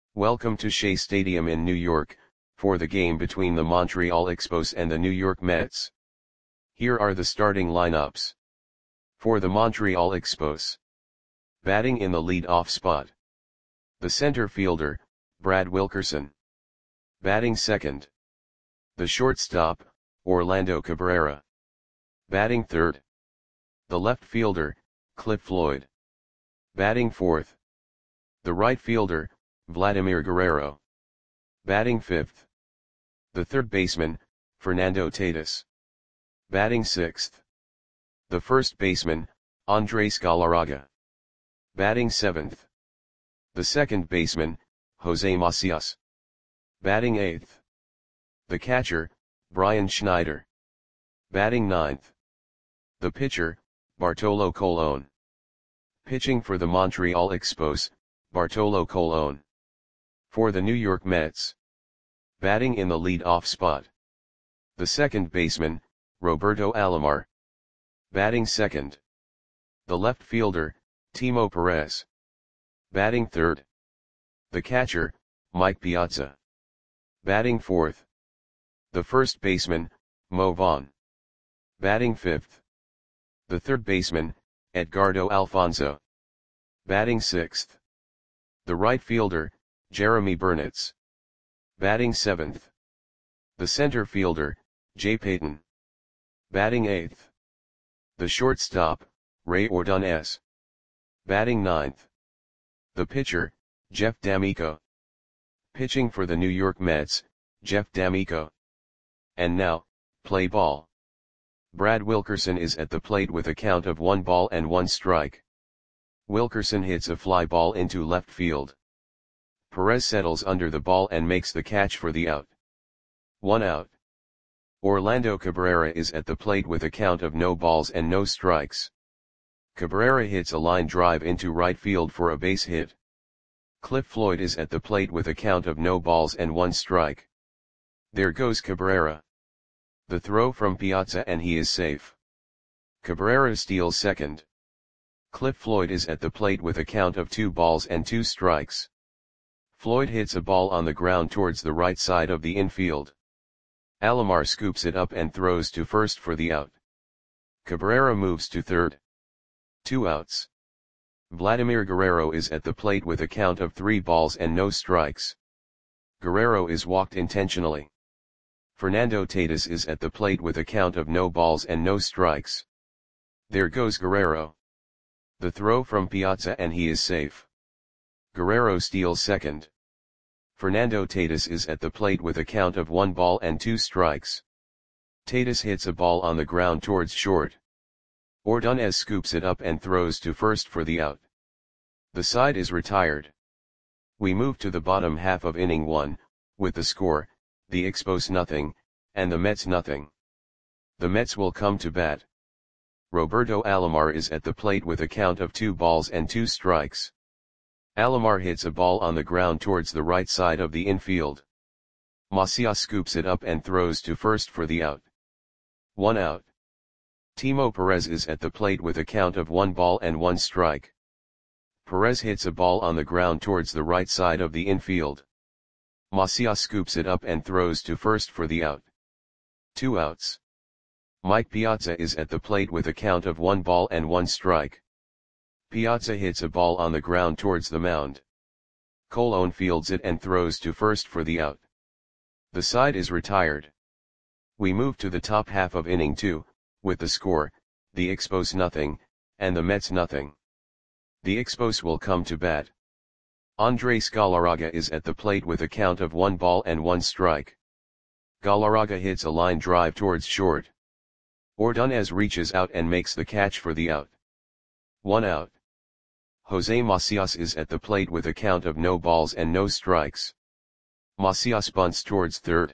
Welcome to Shea Stadium in New York, for the game between the Montreal Expos and the New York Mets. Here are the starting lineups. For the Montreal Expos. Batting in the lead-off spot. The center fielder, Brad Wilkerson. Batting second. The shortstop, Orlando Cabrera. Batting third. The left fielder, Cliff Floyd. Batting fourth. The right fielder, Vladimir Guerrero. Batting fifth. The third baseman, Fernando Tatis. Batting sixth. The first baseman, Andres Galarraga. Batting seventh. The second baseman, Jose Macias. Batting eighth. The catcher, Brian Schneider. Batting ninth. The pitcher, Bartolo Colon. Pitching for the Montreal Expos, Bartolo Colon. For the New York Mets. Batting in the lead-off spot. The second baseman, Roberto Alomar. Batting second. The left fielder, Timo Perez. Batting third. The catcher, Mike Piazza. Batting fourth. The first baseman, Mo Vaughn. Batting fifth. The third baseman, Edgardo Alfonzo. Batting sixth. The right fielder, Jeremy Burnitz. Batting seventh. The center fielder, Jay Payton. Batting eighth. The shortstop, Ray Ordonez. Batting ninth. The pitcher, Jeff D'Amico. Pitching for the New York Mets, Jeff D'Amico. And now, play ball. Brad Wilkerson is at the plate with a count of 1 ball and 1 strike. Wilkerson hits a fly ball into left field. Perez settles under the ball and makes the catch for the out. 1 out. Orlando Cabrera is at the plate with a count of no balls and no strikes. Cabrera hits a line drive into right field for a base hit. Cliff Floyd is at the plate with a count of no balls and 1 strike. There goes Cabrera. The throw from Piazza and he is safe. Cabrera steals second. Cliff Floyd is at the plate with a count of 2 balls and 2 strikes. Floyd hits a ball on the ground towards the right side of the infield. Alomar scoops it up and throws to first for the out. Cabrera moves to third. 2 outs. Vladimir Guerrero is at the plate with a count of 3 balls and no strikes. Guerrero is walked intentionally. Fernando Tatis is at the plate with a count of no balls and no strikes. There goes Guerrero. The throw from Piazza and he is safe. Guerrero steals second. Fernando Tatis is at the plate with a count of 1 ball and 2 strikes. Tatis hits a ball on the ground towards short. Ordonez scoops it up and throws to first for the out. The side is retired. We move to the bottom half of inning 1, with the score, the Expos nothing, and the Mets nothing. The Mets will come to bat. Roberto Alomar is at the plate with a count of 2 balls and 2 strikes. Alomar hits a ball on the ground towards the right side of the infield. Macias scoops it up and throws to first for the out. 1 out. Timo Perez is at the plate with a count of 1 ball and 1 strike. Perez hits a ball on the ground towards the right side of the infield. Macias scoops it up and throws to first for the out. 2 outs. Mike Piazza is at the plate with a count of 1 ball and 1 strike. Piazza hits a ball on the ground towards the mound. Colon fields it and throws to first for the out. The side is retired. We move to the top half of inning 2, with the score, the Expos nothing, and the Mets nothing. The Expos will come to bat. Andres Galarraga is at the plate with a count of 1 ball and 1 strike. Galarraga hits a line drive towards short. Ordonez reaches out and makes the catch for the out. 1 out. Jose Macias is at the plate with a count of no balls and no strikes. Macias bunts towards third.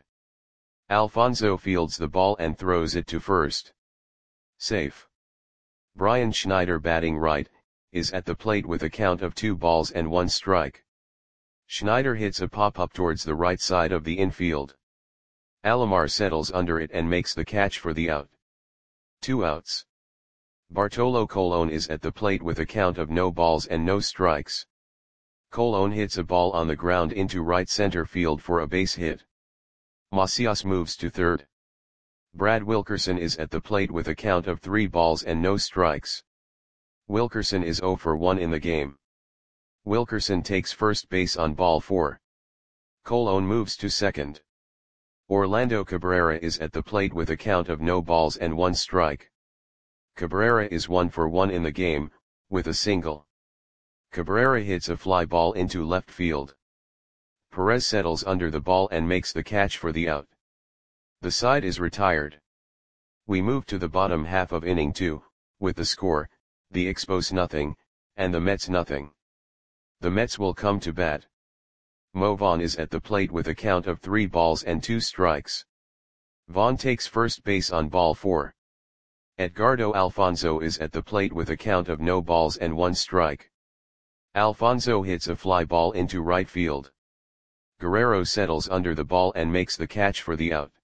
Alfonzo fields the ball and throws it to first. Safe. Brian Schneider, batting right, is at the plate with a count of 2 balls and 1 strike. Schneider hits a pop-up towards the right side of the infield. Alomar settles under it and makes the catch for the out. 2 outs. Bartolo Colon is at the plate with a count of no balls and no strikes. Colon hits a ball on the ground into right center field for a base hit. Macias moves to third. Brad Wilkerson is at the plate with a count of 3 balls and no strikes. Wilkerson is 0 for 1 in the game. Wilkerson takes first base on ball 4. Colon moves to second. Orlando Cabrera is at the plate with a count of no balls and 1 strike. Cabrera is 1 for 1 in the game, with a single. Cabrera hits a fly ball into left field. Perez settles under the ball and makes the catch for the out. The side is retired. We move to the bottom half of inning 2, with the score, the Expos nothing, and the Mets nothing. The Mets will come to bat. Mo Vaughn is at the plate with a count of 3 balls and 2 strikes. Vaughn takes first base on ball 4. Edgardo Alfonzo is at the plate with a count of no balls and 1 strike. Alfonzo hits a fly ball into right field. Guerrero settles under the ball and makes the catch for the out.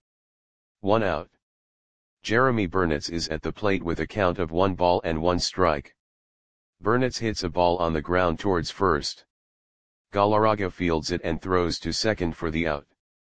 1 out. Jeremy Burnitz is at the plate with a count of 1 ball and 1 strike. Burnitz hits a ball on the ground towards first. Galarraga fields it and throws to second for the out.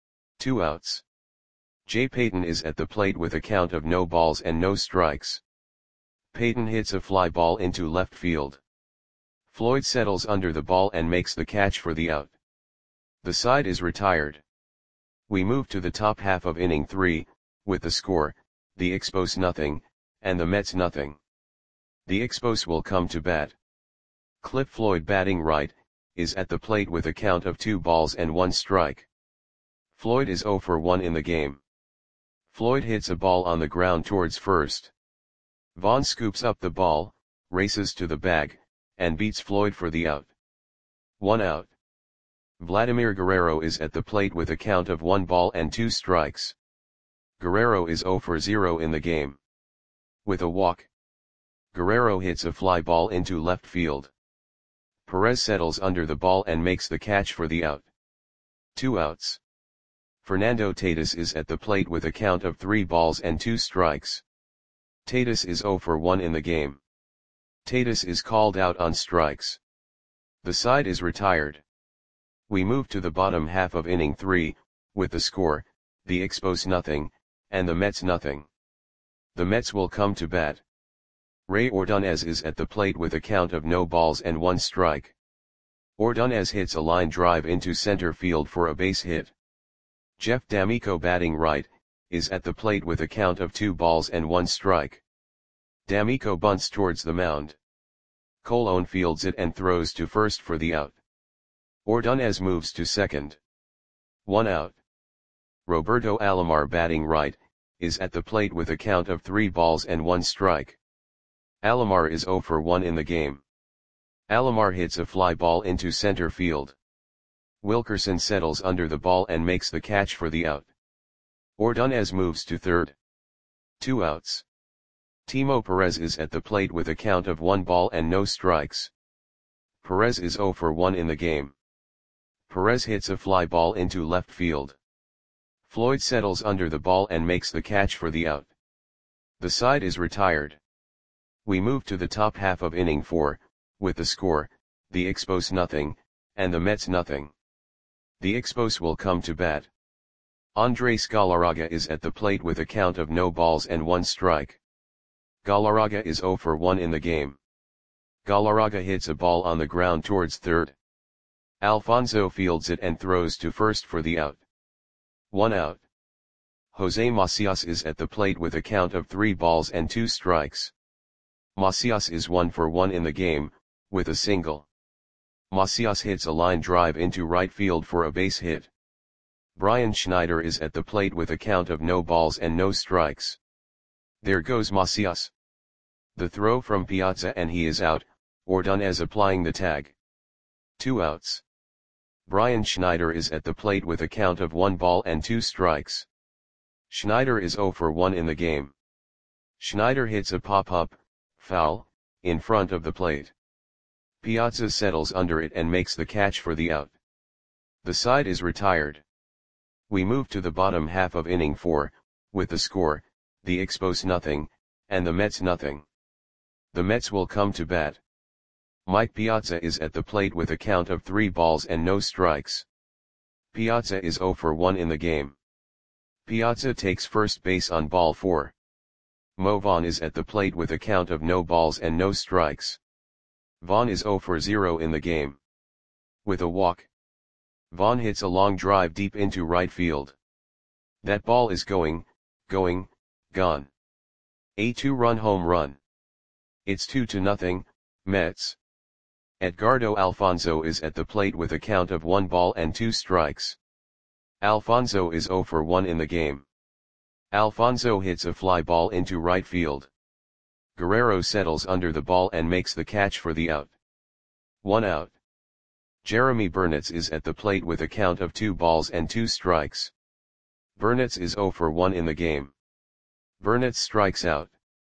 2 outs. Jay Payton is at the plate with a count of no balls and no strikes. Payton hits a fly ball into left field. Floyd settles under the ball and makes the catch for the out. The side is retired. We move to the top half of inning 3, with the score, the Expos nothing, and the Mets nothing. The Expos will come to bat. Cliff Floyd, batting right, is at the plate with a count of 2 balls and 1 strike. Floyd is 0 for 1 in the game. Floyd hits a ball on the ground towards first. Vaughn scoops up the ball, races to the bag, and beats Floyd for the out. 1 out. Vladimir Guerrero is at the plate with a count of 1 ball and 2 strikes. Guerrero is 0 for 0 in the game. With a walk, Guerrero hits a fly ball into left field. Perez settles under the ball and makes the catch for the out. 2 outs. Fernando Tatis is at the plate with a count of 3 balls and 2 strikes. Tatis is 0 for 1 in the game. Tatis is called out on strikes. The side is retired. We move to the bottom half of inning 3, with the score, the Expos nothing, and the Mets nothing. The Mets will come to bat. Ray Ordonez is at the plate with a count of no balls and 1 strike. Ordonez hits a line drive into center field for a base hit. Jeff D'Amico, batting right, is at the plate with a count of 2 balls and 1 strike. D'Amico bunts towards the mound. Colon fields it and throws to first for the out. Ordonez moves to second. 1 out. Roberto Alomar, batting right, is at the plate with a count of 3 balls and 1 strike. Alomar is 0 for 1 in the game. Alomar hits a fly ball into center field. Wilkerson settles under the ball and makes the catch for the out. Ordonez moves to third. 2 outs. Timo Perez is at the plate with a count of 1 ball and no strikes. Perez is 0 for 1 in the game. Perez hits a fly ball into left field. Floyd settles under the ball and makes the catch for the out. The side is retired. We move to the top half of inning 4, with the score, the Expos nothing, and the Mets nothing. The Expos will come to bat. Andres Galarraga is at the plate with a count of no balls and 1 strike. Galarraga is 0 for 1 in the game. Galarraga hits a ball on the ground towards third. Alfonzo fields it and throws to first for the out. 1 out. Jose Macias is at the plate with a count of 3 balls and 2 strikes. Macias is 1 for 1 in the game, with a single. Macias hits a line drive into right field for a base hit. Brian Schneider is at the plate with a count of no balls and no strikes. There goes Macias. The throw from Piazza and he is out, Ordonez applying the tag. 2 outs. Brian Schneider is at the plate with a count of 1 ball and 2 strikes. Schneider is 0 for 1 in the game. Schneider hits a pop-up, foul, in front of the plate. Piazza settles under it and makes the catch for the out. The side is retired. We move to the bottom half of inning 4, with the score, the Expos nothing, and the Mets nothing. The Mets will come to bat. Mike Piazza is at the plate with a count of 3 balls and no strikes. Piazza is 0 for 1 in the game. Piazza takes first base on ball 4. Mo Vaughn is at the plate with a count of no balls and no strikes. Vaughn is 0 for 0 in the game. With a walk, Vaughn hits a long drive deep into right field. That ball is going, gone. A 2-run home run. It's 2-0, Mets. Edgardo Alfonzo is at the plate with a count of 1 ball and 2 strikes. Alfonzo is 0 for 1 in the game. Alfonzo hits a fly ball into right field. Guerrero settles under the ball and makes the catch for the out. 1 out. Jeremy Burnitz is at the plate with a count of 2 balls and 2 strikes. Burnitz is 0 for 1 in the game. Burnitz strikes out.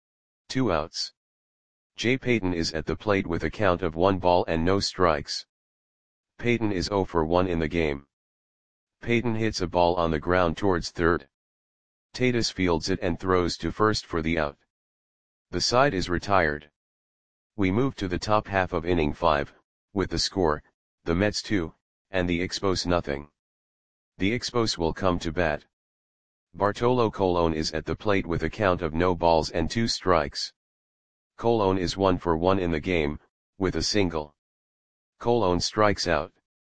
2 outs. Jay Payton is at the plate with a count of 1 ball and no strikes. Payton is 0 for 1 in the game. Payton hits a ball on the ground towards third. Tatis fields it and throws to first for the out. The side is retired. We move to the top half of inning 5, with the score, the Mets 2, and the Expos nothing. The Expos will come to bat. Bartolo Colon is at the plate with a count of no balls and 2 strikes. Colon is 1 for 1 in the game, with a single. Colon strikes out.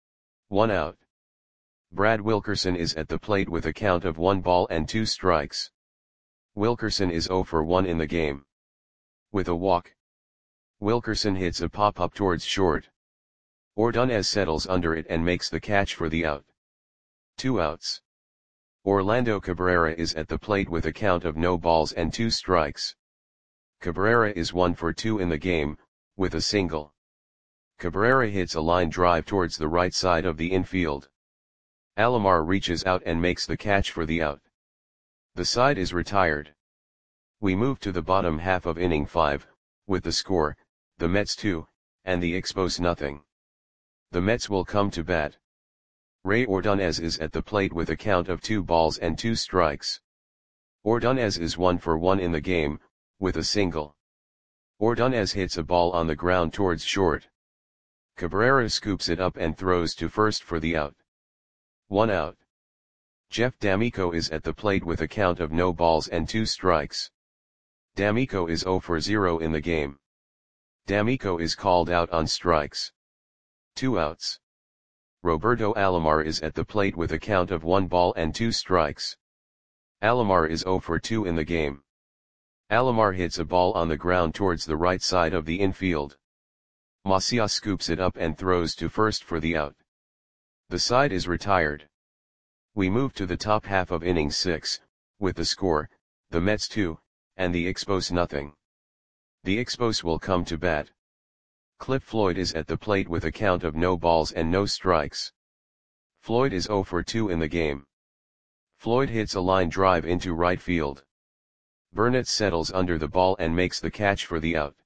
1 out. Brad Wilkerson is at the plate with a count of 1 ball and 2 strikes. Wilkerson is 0 for 1 in the game. With a walk, Wilkerson hits a pop-up towards short. Ordonez settles under it and makes the catch for the out. 2 outs. Orlando Cabrera is at the plate with a count of no balls and 2 strikes. Cabrera is 1 for 2 in the game, with a single. Cabrera hits a line drive towards the right side of the infield. Alomar reaches out and makes the catch for the out. The side is retired. We move to the bottom half of inning 5, with the score, the Mets 2, and the Expos nothing. The Mets will come to bat. Ray Ordonez is at the plate with a count of 2 balls and 2 strikes. Ordonez is 1 for 1 in the game, with a single. Ordonez hits a ball on the ground towards short. Cabrera scoops it up and throws to first for the out. 1 out. Jeff D'Amico is at the plate with a count of no balls and 2 strikes. D'Amico is 0 for 0 in the game. D'Amico is called out on strikes. 2 outs. Roberto Alomar is at the plate with a count of 1 ball and 2 strikes. Alomar is 0 for 2 in the game. Alomar hits a ball on the ground towards the right side of the infield. Macias scoops it up and throws to first for the out. The side is retired. We move to the top half of inning 6, with the score, the Mets 2, and the Expos nothing. The Expos will come to bat. Cliff Floyd is at the plate with a count of no balls and no strikes. Floyd is 0 for 2 in the game. Floyd hits a line drive into right field. Burnitz settles under the ball and makes the catch for the out.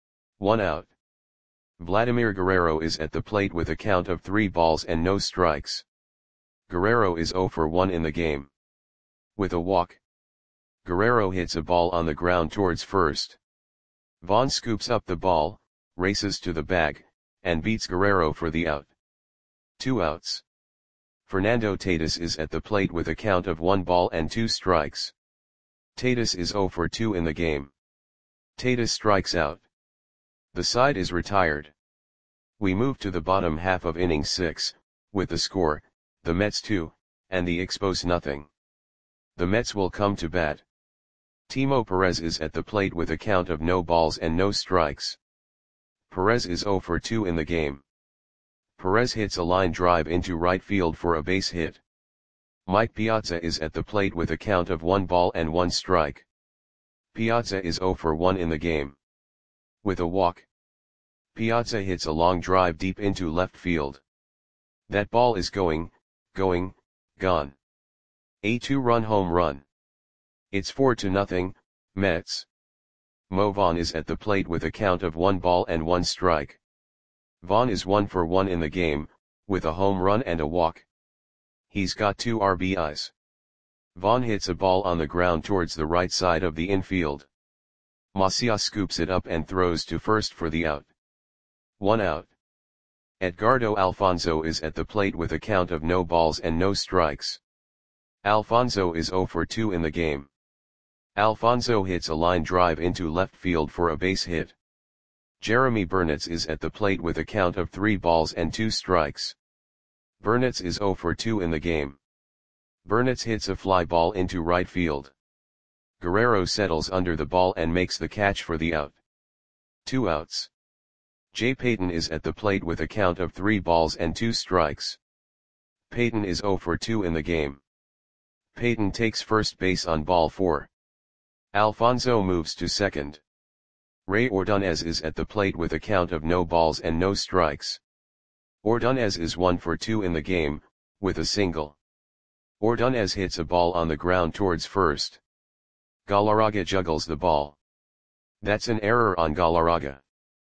1 out. Vladimir Guerrero is at the plate with a count of 3 balls and no strikes. Guerrero is 0 for 1 in the game. With a walk, Guerrero hits a ball on the ground towards first. Vaughn scoops up the ball, races to the bag, and beats Guerrero for the out. 2 outs. Fernando Tatis is at the plate with a count of 1 ball and 2 strikes. Tatis is 0 for 2 in the game. Tatis strikes out. The side is retired. We move to the bottom half of inning 6, with the score, the Mets 2, and the Expos nothing. The Mets will come to bat. Timo Perez is at the plate with a count of no balls and no strikes. Perez is 0 for 2 in the game. Perez hits a line drive into right field for a base hit. Mike Piazza is at the plate with a count of 1 ball and 1 strike. Piazza is 0 for 1 in the game. With a walk, Piazza hits a long drive deep into left field. That ball is going, gone. A 2-run home run. It's 4-0, Mets. Mo Vaughn is at the plate with a count of 1 ball and 1 strike. Vaughn is 1 for 1 in the game, with a home run and a walk. He's got 2 RBIs. Vaughn hits a ball on the ground towards the right side of the infield. Macias scoops it up and throws to first for the out. 1 out. Edgardo Alfonso is at the plate with a count of no balls and no strikes. Alfonso is 0 for 2 in the game. Alfonso hits a line drive into left field for a base hit. Jeremy Burnitz is at the plate with a count of 3 balls and 2 strikes. Burnitz is 0 for 2 in the game. Burnitz hits a fly ball into right field. Guerrero settles under the ball and makes the catch for the out. 2 outs. Jay Payton is at the plate with a count of 3 balls and 2 strikes. Payton is 0 for 2 in the game. Payton takes first base on ball 4. Alfonso moves to second. Ray Ordonez is at the plate with a count of no balls and no strikes. Ordonez is 1 for 2 in the game, with a single. Ordonez hits a ball on the ground towards first. Galarraga juggles the ball. That's an error on Galarraga.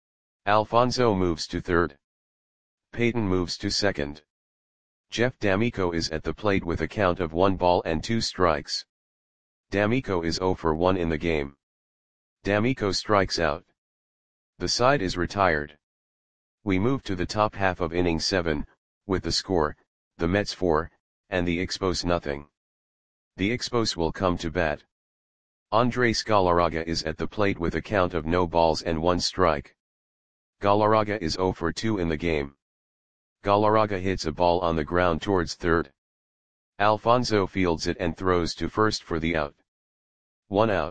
Alfonso moves to third. Payton moves to second. Jeff D'Amico is at the plate with a count of 1 ball and 2 strikes. D'Amico is 0 for 1 in the game. D'Amico strikes out. The side is retired. We move to the top half of inning 7, with the score, the Mets 4, and the Expos nothing. The Expos will come to bat. Andres Galarraga is at the plate with a count of no balls and 1 strike. Galarraga is 0 for 2 in the game. Galarraga hits a ball on the ground towards third. Alfonso fields it and throws to first for the out. 1 out.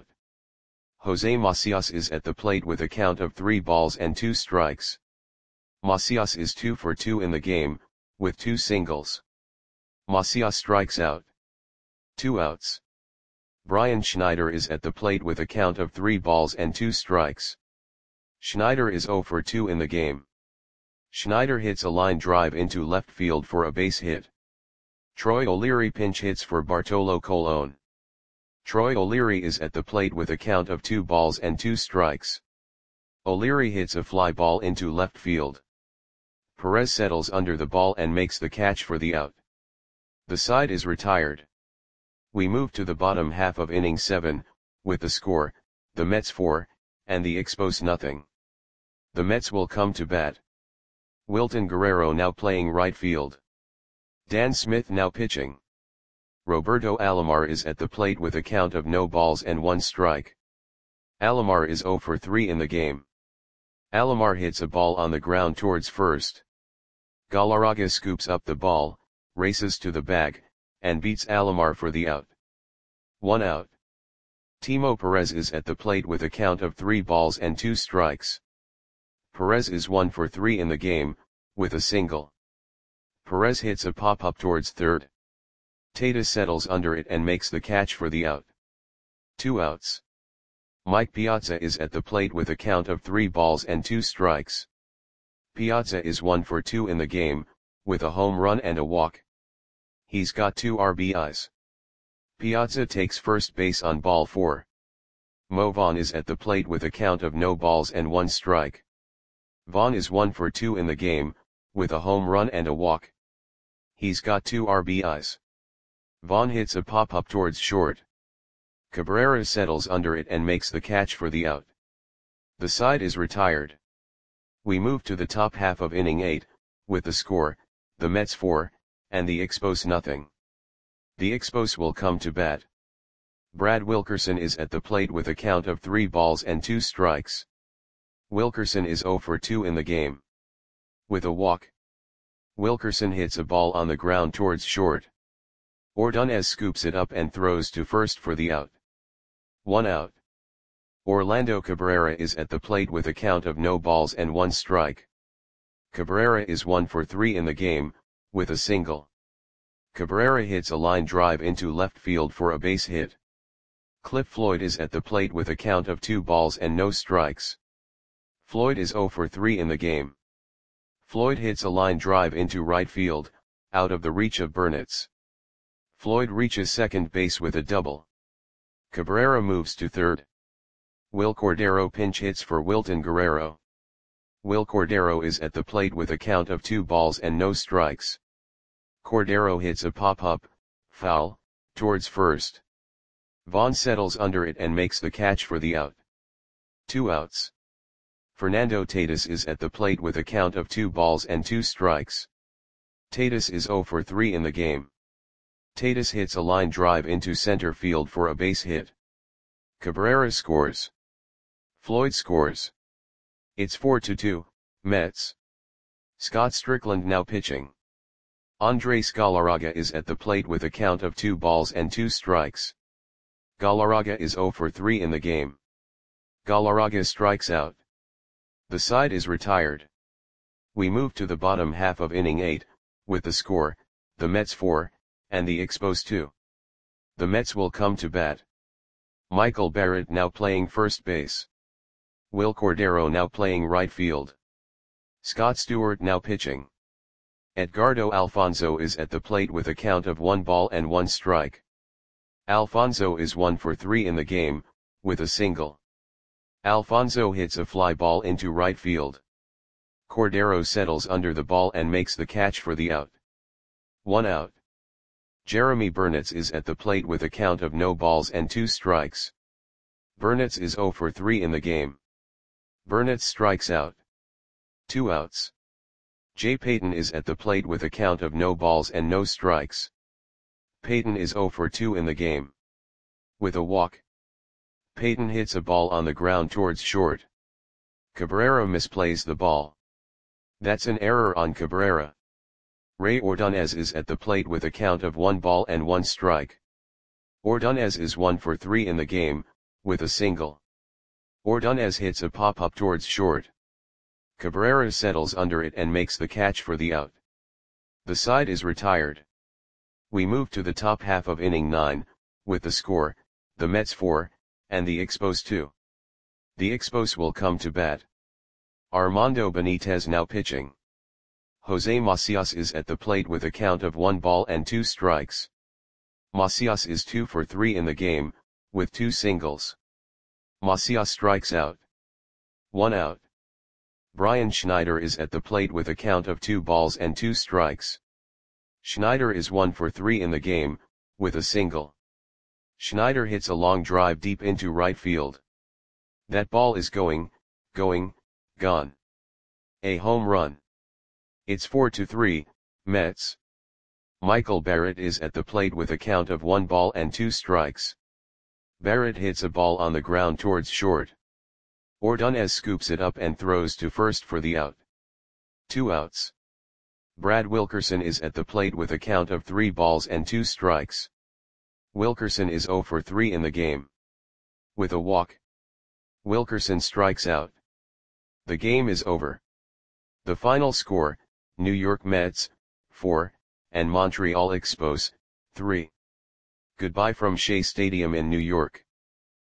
Jose Macias is at the plate with a count of 3 balls and 2 strikes. Macias is 2 for 2 in the game, with 2 singles. Macias strikes out. 2 outs. Brian Schneider is at the plate with a count of 3 balls and 2 strikes. Schneider is 0 for 2 in the game. Schneider hits a line drive into left field for a base hit. Troy O'Leary pinch hits for Bartolo Colon. Troy O'Leary is at the plate with a count of 2 balls and 2 strikes. O'Leary hits a fly ball into left field. Perez settles under the ball and makes the catch for the out. The side is retired. We move to the bottom half of inning 7, with the score, the Mets 4, and the Expos nothing. The Mets will come to bat. Wilton Guerrero now playing right field. Dan Smith now pitching. Roberto Alomar is at the plate with a count of no balls and 1 strike. Alomar is 0 for 3 in the game. Alomar hits a ball on the ground towards first. Galarraga scoops up the ball, races to the bag, and beats Alomar for the out. 1 out. Timo Perez is at the plate with a count of 3 balls and 2 strikes. Perez is 1 for 3 in the game, with a single. Perez hits a pop-up towards third. Tata settles under it and makes the catch for the out. 2 outs. Mike Piazza is at the plate with a count of 3 balls and 2 strikes. Piazza is 1 for 2 in the game, with a home run and a walk. He's got 2 RBIs. Piazza takes first base on ball 4. Mo Vaughn is at the plate with a count of no balls and 1 strike. Vaughn is 1 for 2 in the game, with a home run and a walk. He's got 2 RBIs. Vaughn hits a pop-up towards short. Cabrera settles under it and makes the catch for the out. The side is retired. We move to the top half of inning 8, with the score, the Mets 4, and the Expos nothing. The Expos will come to bat. Brad Wilkerson is at the plate with a count of 3 balls and 2 strikes. Wilkerson is 0 for 2 in the game. With a walk. Wilkerson hits a ball on the ground towards short. Ordonez scoops it up and throws to first for the out. 1 out. Orlando Cabrera is at the plate with a count of no balls and 1 strike. Cabrera is 1 for 3 in the game, with a single. Cabrera hits a line drive into left field for a base hit. Cliff Floyd is at the plate with a count of 2 balls and no strikes. Floyd is 0 for 3 in the game. Floyd hits a line drive into right field, out of the reach of Burnitz. Floyd reaches second base with a double. Cabrera moves to third. Will Cordero pinch hits for Wilton Guerrero. Will Cordero is at the plate with a count of 2 balls and no strikes. Cordero hits a pop-up, foul, towards first. Vaughn settles under it and makes the catch for the out. 2 outs. Fernando Tatis is at the plate with a count of 2 balls and 2 strikes. Tatis is 0 for 3 in the game. Tatis hits a line drive into center field for a base hit. Cabrera scores. Floyd scores. It's 4-2, Mets. Scott Strickland now pitching. Andres Galarraga is at the plate with a count of 2 balls and 2 strikes. Galarraga is 0 for 3 in the game. Galarraga strikes out. The side is retired. We move to the bottom half of inning 8, with the score, the Mets 4, and the Expos 2. The Mets will come to bat. Michael Barrett now playing first base. Will Cordero now playing right field. Scott Stewart now pitching. Edgardo Alfonzo is at the plate with a count of 1 ball and 1 strike. Alfonzo is 1 for 3 in the game, with a single. Alfonzo hits a fly ball into right field. Cordero settles under the ball and makes the catch for the out. 1 out. Jeremy Burnitz is at the plate with a count of no balls and 2 strikes. Burnitz is 0 for 3 in the game. Burnitz strikes out. 2 outs. Jay Payton is at the plate with a count of no balls and no strikes. Payton is 0 for 2 in the game. With a walk. Payton hits a ball on the ground towards short. Cabrera misplays the ball. That's an error on Cabrera. Ray Ordonez is at the plate with a count of 1 ball and 1 strike. Ordonez is 1 for 3 in the game, with a single. Ordonez hits a pop-up towards short. Cabrera settles under it and makes the catch for the out. The side is retired. We move to the top half of inning 9, with the score, the Mets 4, and the Expos 2. The Expos will come to bat. Armando Benitez now pitching. Jose Macias is at the plate with a count of 1 ball and 2 strikes. Macias is 2 for 3 in the game, with 2 singles. Macias strikes out. 1 out. Brian Schneider is at the plate with a count of 2 balls and 2 strikes. Schneider is 1 for 3 in the game, with a single. Schneider hits a long drive deep into right field. That ball is gone. A home run. It's 4-3, Mets. Michael Barrett is at the plate with a count of 1 ball and 2 strikes. Barrett hits a ball on the ground towards short. Ordonez scoops it up and throws to first for the out. 2 outs. Brad Wilkerson is at the plate with a count of 3 balls and 2 strikes. Wilkerson is 0 for 3 in the game. With a walk. Wilkerson strikes out. The game is over. The final score, New York Mets, 4, and Montreal Expos, 3. Goodbye from Shea Stadium in New York.